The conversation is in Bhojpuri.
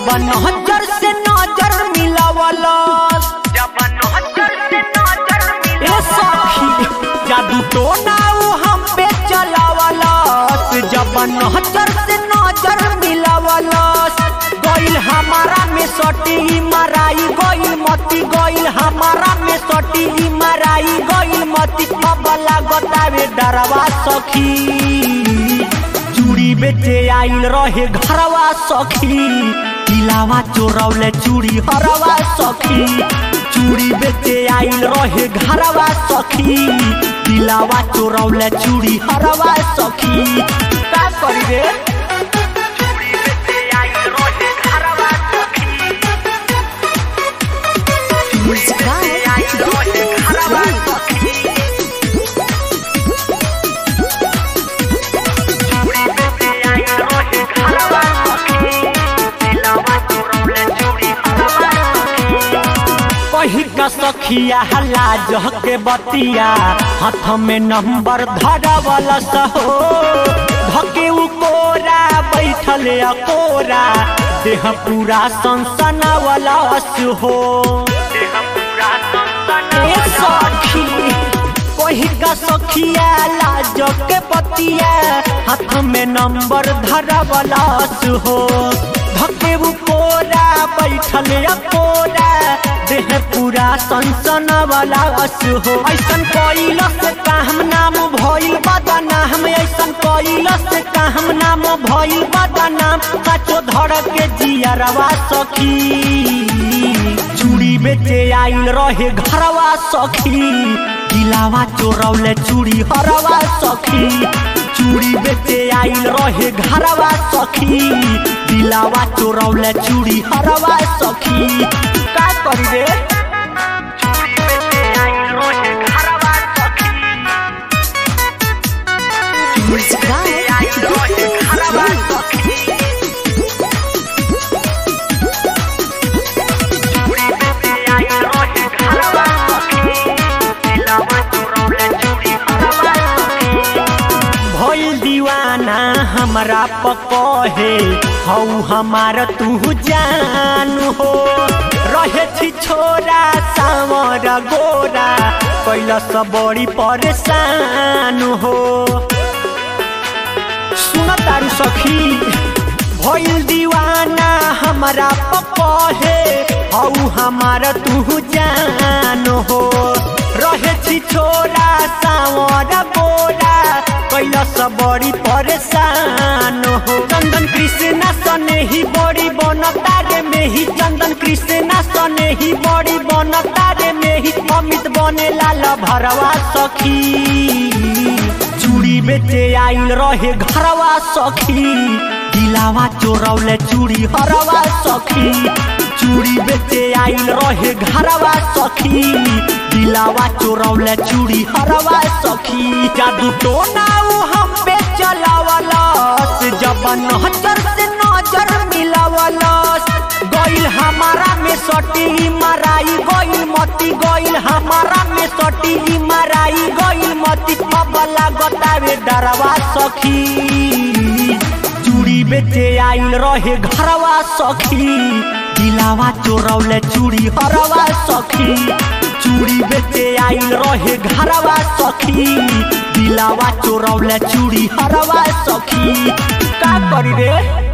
जब नजर से नजर मिलावलस ए सखी जादू टोना उ हम पे चलावलस जब नजर से नजर मिलावलस गइल हमारा में सटी मराई गइल मती गइल हमारा में सटी मराई गइल मती अब लागतावे डरवा सखी चूड़ी बेचे आइल रहे घरवा सखी दिलावा चोरौले चूड़ी हरवा सखी चूड़ी बेचे आइल रहे घरवा सखी दिलावा चोरौले चूड़ी हरवा सखी का करी रे का सखिया लाज के बतिया हाथ में नंबर धरवलस हो धके उ कोरा बैठल अकोरा देह पूरा सनसनावलस हो सखी वही का सखिया लाज के बतिया हाथ में नंबर धरवलस हो धके उ कोरा बैठल अकोरा देह पूरा सनसनावला हो ऐसन कइलस काम नाम भइल बदनाम ऐसन कइलस काम नाम भइल बदनाम काचो धड़ के जियरवा सखी चूड़ी बेचे आइल रहे घरवा सखी दिलावा चोरौले चूड़ी हरवा सखी चूड़ी बेचे आइल रहे घरवा सखी दिलावा चोरौले चूड़ी हरवा सखी का करी रे भइल दीवाना हमरा पकहे हऊ हमार तू जान हो रहे छी छोरा सावर गोरा कैलस बड़ी परेशान हो सुन तारू सखी भइल दीवाना हमरा पकहे हऊ हमार तू जान हो रहे छी छोरा सावर गोरा कैलस बड़ी परेशान हो चंदन कृष्णा सने ही बड़ी बनता रे में ही चंदन कृष्णा सने ही बड़ी बनता रे में ही अमित बने लाल भरवा सखी चूड़ी बेचे आइल रहे घरवा सखी दिलावा चोरौले चूड़ी हरवा सखी चूड़ी बेचे आइल रहे घरवा सखी दिलावा चोरौले चूड़ी हरवा सखी जादू टोना उ हम पे चलावलस जब नजर से नजर मिलावलस गइल हमारा में सटी मराई गइल मती गइल हमारा में सटी मराई गइल मती अब लागतावे डरवा सखी चूड़ी बेचे आइल रहे घरवा सखी दिलावा चोरौले चूड़ी हरवा सखी चूड़ी बेचे आइल रहे घरवा सखी दिलावा चोरौले चूड़ी हरवा सखी का करी रे।